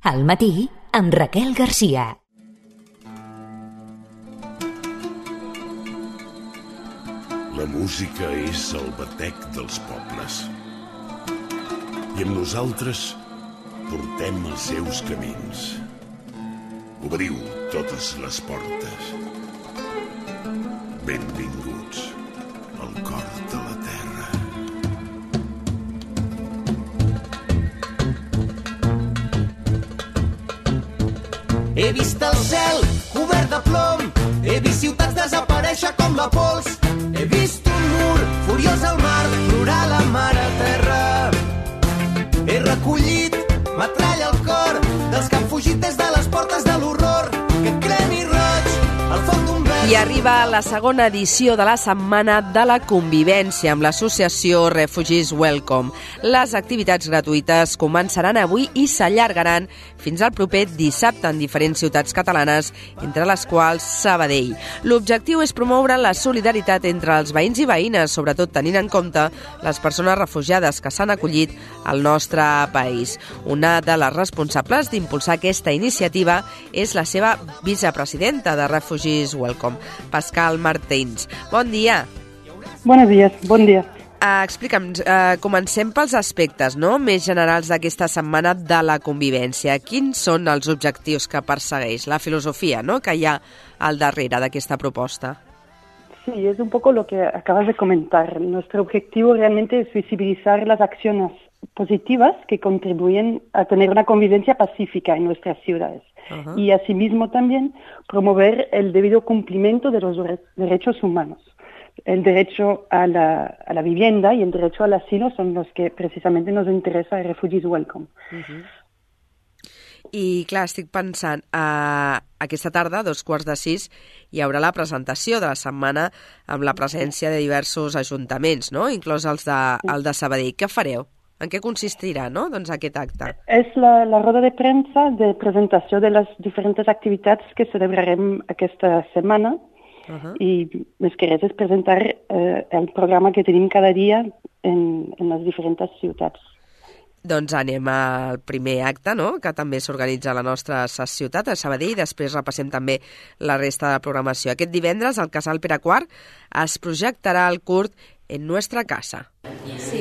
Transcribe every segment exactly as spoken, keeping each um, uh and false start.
Al matí, amb Raquel Garcia. La música és el batec dels pobles. I amb nosaltres portem els seus camins. Obriu totes les portes. Benvinguts al cor de la terra. He vist el cel cobert de plom, he vist ciutats desaparèixer com la pols, he vist un mur furiós al mar, plorar la mare terra. He recollit metralla al cor dels que han fugit des de les portes de l'horror, que cremi roig al foc d'un vent. I arriba la segona edició de la Setmana de la Convivència amb l'associació Refugees Welcome. Les activitats gratuïtes començaran avui i s'allargaran fins al proper dissabte en diferents ciutats catalanes, entre les quals Sabadell. L'objectiu és promoure la solidaritat entre els veïns i veïnes, sobretot tenint en compte les persones refugiades que s'han acollit al nostre país. Una de les responsables d'impulsar aquesta iniciativa és la seva vicepresidenta de Refugees Welcome, Pascal Martins. Bon dia. Buenos días, bon dia. Uh, explica'm, uh, comencem pels aspectes, no?, més generals d'aquesta setmana de la convivència. Quins són els objectius que persegueix, la filosofia, no?, que hi ha al darrere d'aquesta proposta? Sí, es un poco lo que acabas de comentar. Nuestro objetivo realmente es visibilizar las acciones positivas que contribuyen a tener una convivencia pacífica en nuestras ciudades. Uh-huh. Y asimismo también promover el debido cumplimiento de los derechos humanos. El derecho a la, a la vivienda y el derecho al asilo son los que precisamente nos interesa a Refugees Welcome. Uh-huh. I, clar, estic pensant, eh, aquesta tarda, a dos quarts de sis, hi haurà la presentació de la setmana amb la presència de diversos ajuntaments, no?, inclòs els de, el de Sabadell. Què fareu? En què consistirà, no?, doncs, aquest acte? És la, la roda de premsa de presentació de les diferents activitats que celebrarem aquesta setmana. Uh-huh. I més que res és presentar eh, el programa que tenim cada dia en, en les diferents ciutats. Doncs anem al primer acte, no?, que també s'organitza a la nostra ciutat, a Sabadell, i després repassem també la resta de la programació. Aquest divendres, al Casal Pere quart, es projectarà el curt En nuestra casa. Sí,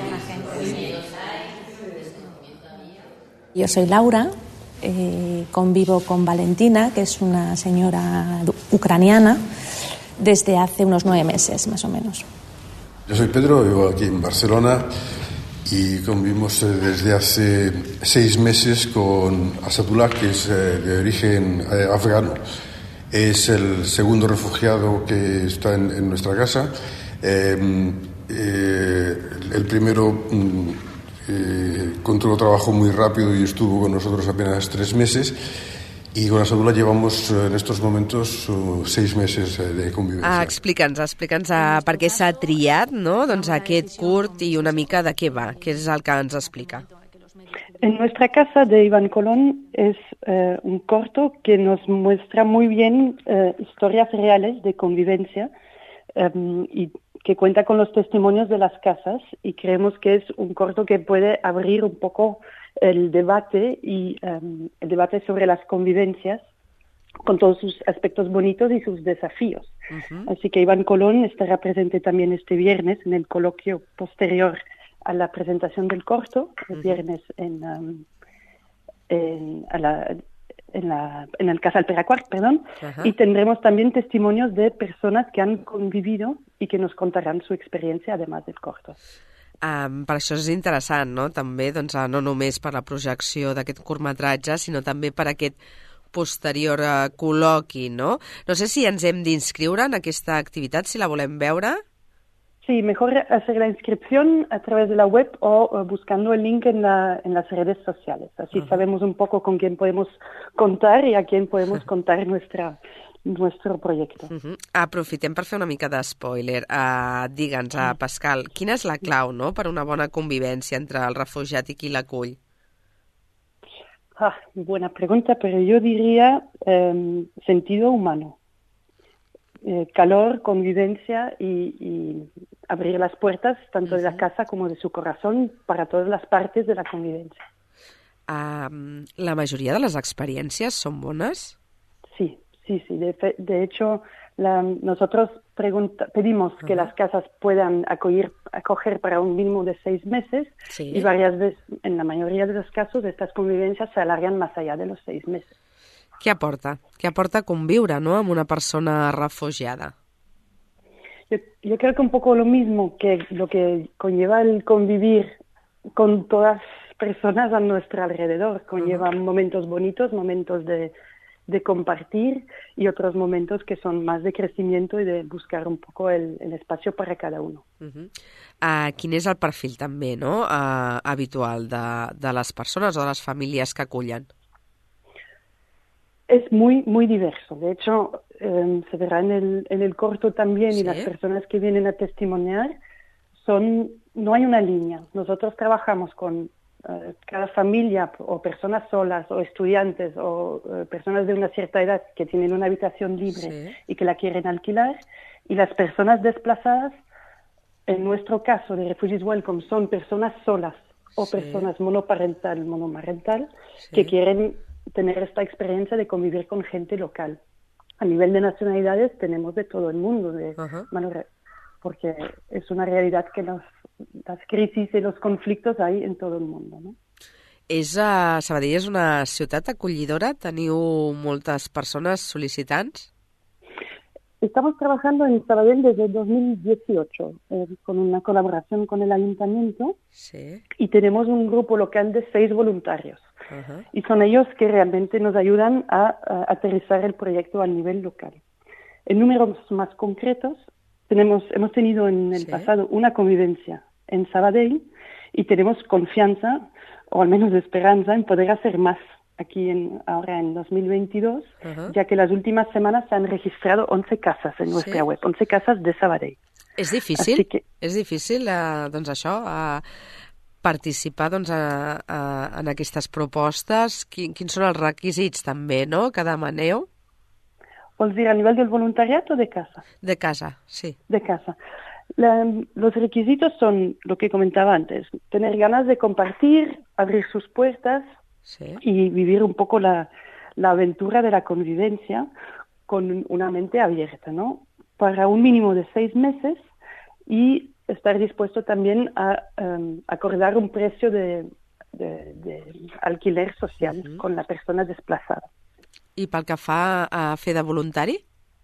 yo soy Laura, eh, convivo con Valentina, que es una señora ucraniana, desde hace unos nueve meses, más o menos. Yo soy Pedro, vivo aquí en Barcelona y convivimos desde hace seis meses con Asadullah, que es de origen afgano. Es el segundo refugiado que está en, en nuestra casa. Eh, eh, el primero eh, encontró trabajo muy rápido y estuvo con nosotros apenas tres meses. I con Asadullah llevamos en estos momentos uh, seis meses de convivència. Ah, explica'ns, explica'ns uh, per què s'ha triat, no?, doncs aquest curt i una mica de què va, què és el que ens explica. En nuestra casa de Iván Colón es eh, un corto que nos muestra muy bien eh, historias reales de convivencia eh, y que cuenta con los testimonios de las casas, y creemos que es un corto que puede abrir un poco el debate y um, el debate sobre las convivencias con todos sus aspectos bonitos y sus desafíos. Uh-huh. Así que Iván Colón estará presente también este viernes en el coloquio posterior a la presentación del corto, el uh-huh. viernes en, um, en, a la, en, la, en el Casal Pere quart, perdón, uh-huh. y tendremos también testimonios de personas que han convivido y que nos contarán su experiencia además del corto. Um, per això és interessant, no?, també, doncs, no només per la projecció d'aquest curtmetratge, sinó també per aquest posterior uh, col·loqui, no? No sé si ens hem d'inscriure en aquesta activitat, si la volem veure. Sí, mejor hacer la inscripción a través de la web o uh, buscando el link en, la, en las redes sociales. Así uh-huh. sabemos un poco con quién podemos contar y a quién podemos contar nuestra... nuestro proyecto. Uh-huh. Aprofitem per fer una mica de spoiler. Uh, Digue'ns, uh, Pascal, quina és la clau, no?, per una bona convivència entre el refugiat i qui l'acull? Ah, buena pregunta, pero yo diría eh, sentido humano. Eh, calor, convivencia y, y abrir las puertas tanto uh-huh. de la casa como de su corazón para todas las partes de la convivencia. Um, la majoria de les experiències són bones? Sí, sí, sí. De, fe, de hecho, la, nosotros pregunta, pedimos uh-huh. que las casas puedan acoger, acoger para un mínimo de seis meses sí. y varias veces, en la mayoría de los casos, estas convivencias se alargan más allá de los seis meses. Què aporta? Què aporta conviure, no?, amb una persona refugiada? Yo, yo creo que un poco lo mismo que lo que conlleva el convivir con todas personas a nuestro alrededor. Conlleva uh-huh. momentos bonitos, momentos de, de compartir y otros momentos que son más de crecimiento y de buscar un poco el, el espacio para cada uno. Uh-huh. Uh, quin és el perfil també, no?, uh, habitual de, de les persones o de les famílies que acullen? Es muy, muy diverso. De hecho, eh, se verá en el, en el corto también, ¿sí? Y las personas que vienen a testimoniar, son, no hay una línea. Nosotros trabajamos con eh, cada familia o personas solas o estudiantes o eh, personas de una cierta edad que tienen una habitación libre sí. y que la quieren alquilar, y las personas desplazadas, en nuestro caso de Refugees Welcome, son personas solas o sí. personas monoparental, monomarental, sí. que quieren tener esta experiencia de convivir con gente local. A nivel de nacionalidades tenemos de todo el mundo, de, uh-huh. bueno, porque es una realidad que los, las crisis y los conflictos hay en todo el mundo, ¿no? És, uh, Sabadell és una ciutat acollidora? Teniu moltes persones sol·licitants? Estamos trabajando en Sabadell desde dos mil dieciocho, eh, con una colaboración con el ayuntamiento, sí. y tenemos un grupo local de seis voluntarios. Uh-huh. Y son ellos que realmente nos ayudan a, a aterrizar el proyecto a nivel local. En números más concretos, tenemos, hemos tenido en el sí. pasado una convivencia en Sabadell y tenemos confianza, o al menos esperanza, en poder hacer más aquí en, ahora en dos mil veintidós, uh-huh. ya que las últimas semanas se han registrado once casas en nuestra sí. web, once casas de Sabadell. És difícil? Que... És difícil, eh, doncs això, eh, participar doncs, a, a, en aquestes propostes? Quin, quins són els requisits també, no?, que demaneu? Vols dir a nivell del voluntariat o de casa? De casa, sí. De casa. La, los requisitos son lo que comentaba antes, tener ganas de compartir, abrir sus puertas sí. y vivir un poco la, la aventura de la convivencia con una mente abierta, ¿no? Para un mínimo de seis meses y estar dispuesto también a um, acordar un precio de, de, de alquiler social uh-huh. con la persona desplazada. I pel que fa a fer de voluntari?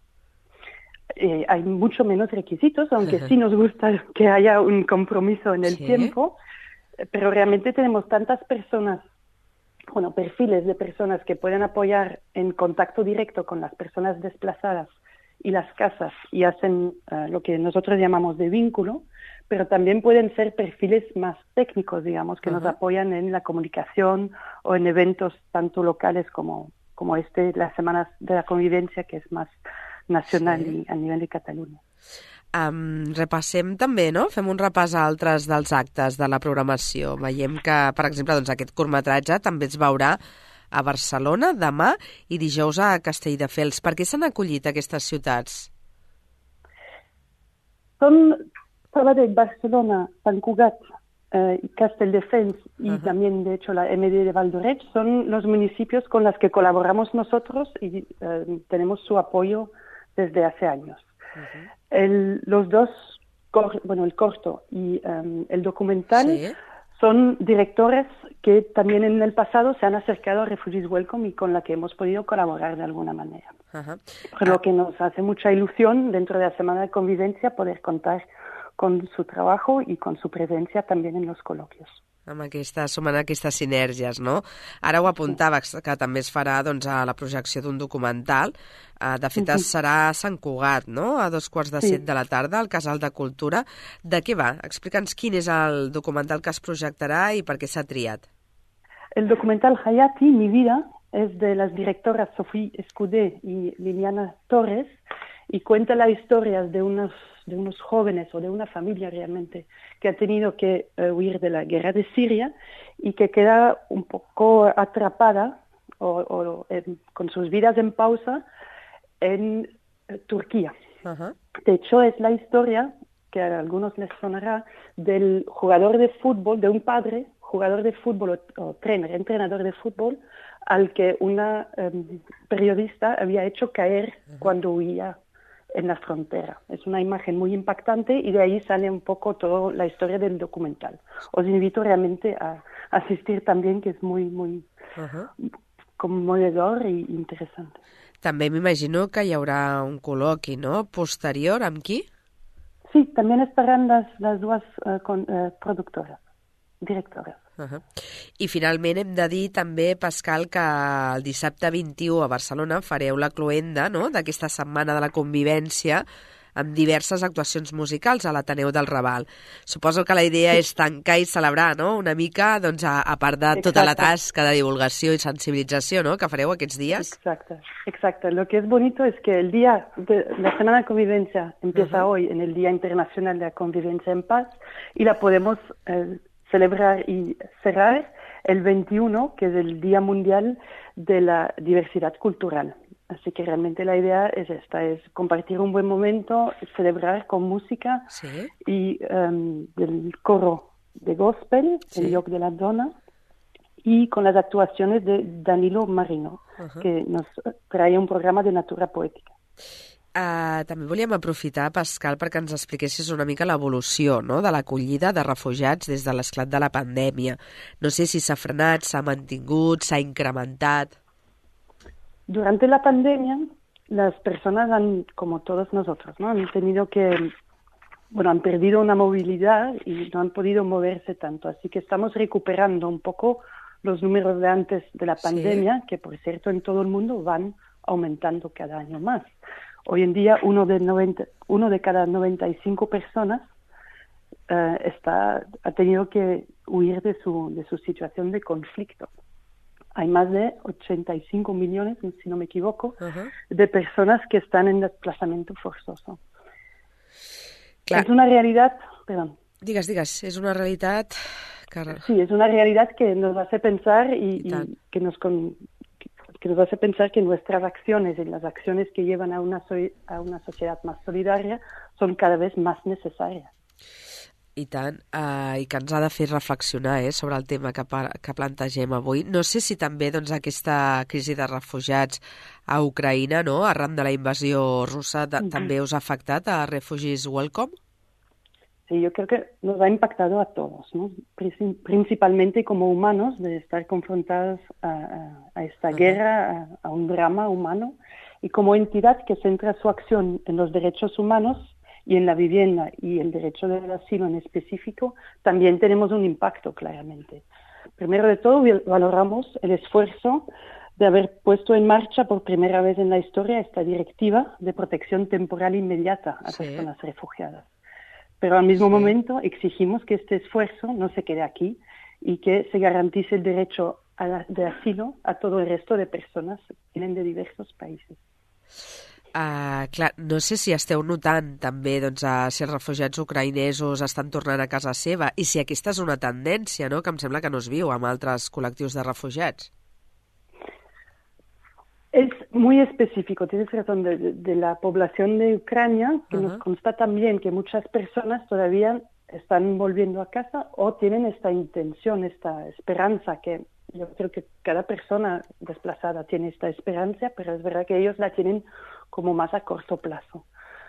Eh, hay mucho menos requisitos, aunque uh-huh. sí nos gusta que haya un compromiso en el sí. tiempo, pero realmente tenemos tantas personas, bueno, perfiles de personas que pueden apoyar en contacto directo con las personas desplazadas y las casas y hacen uh, lo que nosotros llamamos de vínculo, pero también pueden ser perfiles más técnicos, digamos, que uh-huh. nos apoyan en la comunicación o en eventos tanto locales como, como este, las Semanas de la Convivencia, que es más nacional sí. i a nivell de Catalunya. Um, repassem també, no? Fem un repàs a altres dels actes de la programació. Veiem que, per exemple, doncs, aquest curtmetratge també es veurà a Barcelona demà i dijous a Castelldefels. Per què s'han acollit aquestes ciutats? Són Sabadell, Barcelona, Sant Cugat, eh, Castelldefels y uh-huh. también, de hecho, la M D de Valdoreig son los municipios con los que colaboramos nosotros y eh, tenemos su apoyo desde hace años. Uh-huh. El, los dos, cor, bueno, el corto y um, el documental sí. son directores que también en el pasado se han acercado a Refugees Welcome y con la que hemos podido colaborar de alguna manera. Uh-huh. Por lo que nos hace mucha ilusión dentro de la Semana de Convivencia poder contar con su trabajo y con su presencia también en los coloquios. Amb aquesta, sumant aquestes sinergies, no? Ara ho apuntaves, que també es farà doncs, a la projecció d'un documental. Uh, de fet, uh-huh. serà a Sant Cugat, no?, a dos quarts de sí. set de la tarda, al Casal de Cultura. De què va? Explica'ns quin és el documental que es projectarà i per què s'ha triat. El documental Hayati, Mi Vida, es de las directoras Sofía Escudé y Liliana Torres y cuenta la historia de unos de unos jóvenes o de una familia realmente que ha tenido que uh, huir de la guerra de Siria y que queda un poco atrapada o, o en, con sus vidas en pausa en uh, Turquía. Uh-huh. De hecho, es la historia, que a algunos les sonará, del jugador de fútbol, de un padre jugador de fútbol o, o trainer, entrenador de fútbol, al que una um, periodista había hecho caer uh-huh. cuando huía en la frontera. Es una imagen muy impactante y de ahí sale un poco toda la historia del documental. Os invito realmente a asistir también, que es muy, muy uh-huh. conmovedor i interessant. També m'imagino que hi haurà un col·loqui, no?, posterior, amb qui? Sí, també estaran les, les dues uh, con, uh, productores, directores. Uh-huh. I finalment hem de dir també, Pascal, que el dissabte vint-i-u a Barcelona fareu la cloenda, no?, d'aquesta setmana de la convivència amb diverses actuacions musicals a l'Ateneu del Raval. Suposo que la idea sí. és tancar i celebrar, no?, una mica, doncs, a, a part de tota exacte. La tasca de divulgació i sensibilització, no?, que fareu aquests dies. Exacte, exacte. Lo que es bonito es que el día de la Semana de Convivencia empieza uh-huh. hoy en el Día Internacional de la Convivencia en Paz y la podemos eh, celebrar y cerrar el veintiuno, que es el Día Mundial de la Diversidad Cultural. Así que realmente la idea es esta, es compartir un buen momento, celebrar con música sí. y um, del coro de gospel, sí. el Lloc de la Dona, y con las actuaciones de Danilo Marino, uh-huh. que nos trae un programa de natura poètica. Uh, també volíem aprofitar, Pascal, perquè ens expliquessis una mica l'evolució, no?, de l'acollida de refugiats des de l'esclat de la pandèmia. No sé si s'ha frenat, s'ha mantingut, s'ha incrementat. Durante la pandemia, las personas han, como todos nosotros, ¿no?, han tenido que, bueno, han perdido una movilidad y no han podido moverse tanto. Así que estamos recuperando un poco los números de antes de la pandemia, sí. que por cierto en todo el mundo van aumentando cada año más. Hoy en día uno de, noventa, uno de cada noventa y cinco personas uh, está, ha tenido que huir de su, de su situación de conflicto. Hay más de ochenta y cinco millones, si no me equivoco, uh-huh. de personas que están en desplazamiento forzoso. Clar. Es una realidad... Perdón. Digues, digues, és una realitat... Que... Sí, es una realidad que nos hace pensar y, y, y que nos... Con... que nos hace pensar que nuestras acciones y las acciones que llevan a una, so a una sociedad más solidaria son cada vez más necesarias. I tant, uh, i que ens ha de fer reflexionar eh, sobre el tema que, que plantegem avui. No sé si també doncs, aquesta crisi de refugiats a Ucraïna, no?, arran de la invasió russa, de, uh-huh. també us ha afectat a Refugees Welcome? Sí, yo creo que nos ha impactado a todos, ¿no? Principalmente como humanos, de estar confrontados a, a, a esta uh-huh. guerra, a, a un drama humano, y como entidad que centra su acción en los derechos humanos y en la vivienda y el derecho del asilo en específico, también tenemos un impacto, claramente. Primero de todo, valoramos el esfuerzo de haber puesto en marcha por primera vez en la historia esta directiva de protección temporal inmediata a sí. personas refugiadas. Pero al mismo sí. momento exigimos que este esfuerzo no se quede aquí y que se garantice el derecho a la, de asilo a todo el resto de personas que vienen de diversos países. Uh, clar, no sé si esteu notant també doncs, uh, si els refugiats ucraïnesos estan tornant a casa seva i si aquesta és una tendència, no?, que em sembla que no es viu amb altres col·lectius de refugiats. Es muy específico, tienes razón, de, de, de la población de Ucrania, que uh-huh. nos consta también que muchas personas todavía están volviendo a casa o tienen esta intención, esta esperanza, que yo creo que cada persona desplazada tiene esta esperanza, pero es verdad que ellos la tienen como más a corto plazo.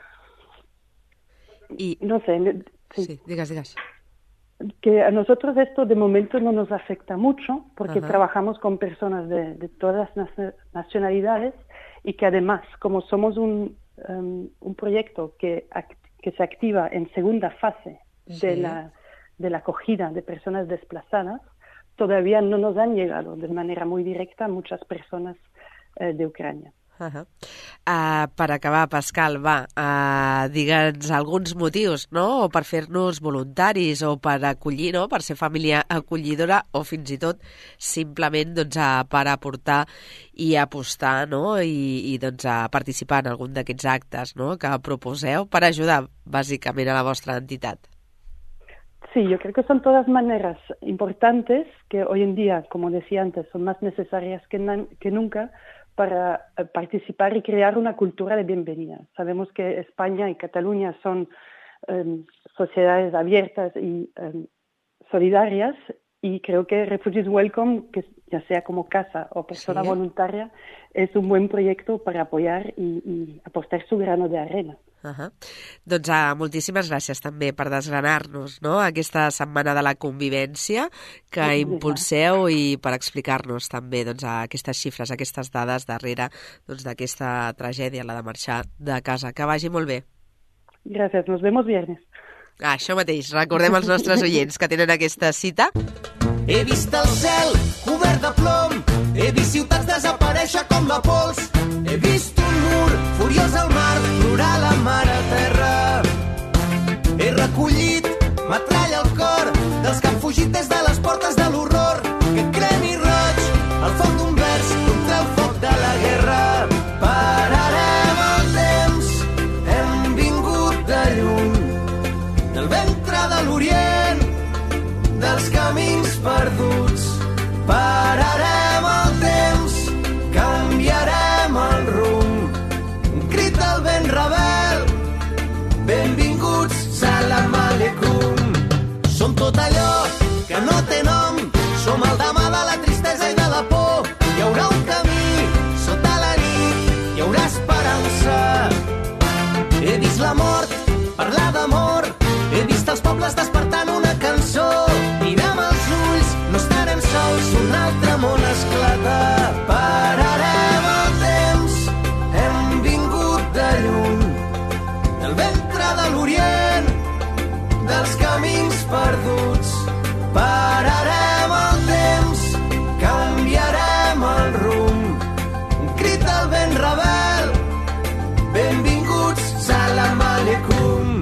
Y no sé, sí. sí, digas, digas. Que a nosotros esto de momento no nos afecta mucho porque uh-huh. trabajamos con personas de, de todas las nacionalidades y que además, como somos un, um, un proyecto que, que se activa en segunda fase sí. de, la, de la acogida de personas desplazadas, todavía no nos han llegado de manera muy directa muchas personas eh, de Ucrania. Uh-huh. Uh, per acabar, Pascal, va, uh, digue'ns alguns motius, no?, o per fer-nos voluntaris o per acollir, no?, per ser família acollidora o fins i tot simplement doncs, a, per aportar i apostar, no?, i, i doncs, a participar en algun d'aquests actes, no?, que proposeu per ajudar bàsicament a la vostra entitat. Sí, yo creo que son todas maneras importantes que hoy en día, como decía antes, son más necesarias que, que nunca para participar y crear una cultura de bienvenida. Sabemos que España y Cataluña son um, sociedades abiertas y um, solidarias y creo que Refugees Welcome, que ya sea como casa o persona sí. voluntaria, es un buen proyecto para apoyar y, y aportar su grano de arena. Uh-huh. Doncs uh, moltíssimes gràcies també per desgranar-nos, no?, aquesta setmana de la convivència que Sí, impulseu i per explicar-nos també doncs, aquestes xifres, aquestes dades darrere doncs, d'aquesta tragèdia, la de marxar de casa. Que vagi molt bé. Gràcies, nos vemos viernes. Ah, això mateix, recordem als nostres oients que tenen aquesta cita. He vist el cel cobert de plom, he vist ciutats desaparèixer com la pols, he vist un mur furiós al mar, plorar la mare terra. He recollit metralla al cor dels que han fugit des de les portes de l'horror, que cremi roig al foc d'un vers contra el foc de la guerra. Pararem el temps, hem vingut de lluny, del ventre de l'Orient, dels camins perduts. Pararem el temps, canviarem el rumb, un crit al vent rebel, benvinguts, salam aleikum. Som tot allò que no té nom, som el demà de la tristesa i de la por. Hi haurà un camí sota la nit, hi haurà esperança. He vist la mort parlar d'amor, he vist els pobles despertant una cançó. Mirem els ulls, no estarem sols, un altre món esclata. Pararem el temps, hem vingut de lluny, del ventre de l'Orient, dels camins perduts. Pararem el temps, canviarem el rumb, un crit al vent rebel, benvinguts, salam aleikum.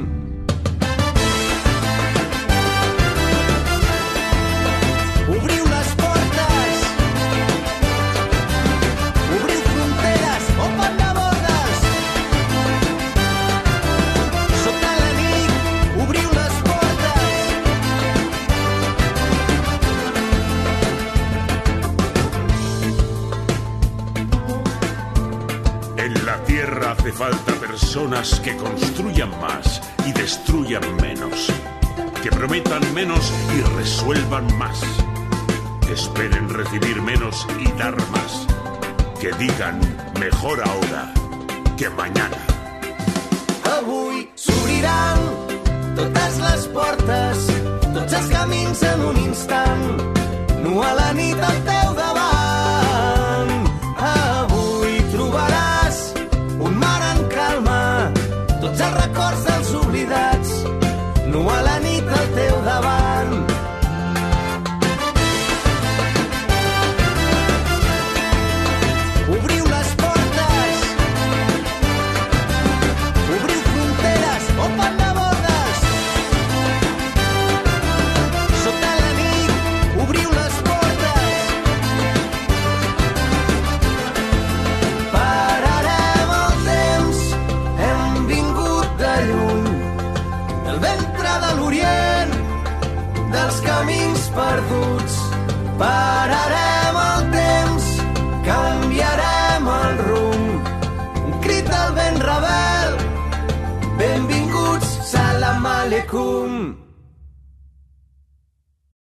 Obriu les portes, obriu fronteres, open the borders. Sota la nit, obriu les portes. En la tierra hace falta personas que construyan más y destruyan menos, que prometan menos y resuelvan más, que esperen recibir menos y dar más, que digan mejor ahora que mañana. Avui s'obriran totes les portes, tots els camins en un instant, nu a la nit al teu davant. Avui trobaràs un mar en calma, tots els records dels oblidats, nu a la nit al teu davant. Obriu les portes, obriu fronteres, open the borders. Sota la nit, obriu les portes. Pararem el temps, hem vingut de lluny, del ventre de l'Orient, dels camins perduts. Pararem el temps, canviarem el rumb, un crit al vent rebel, benvinguts, salam aleikum.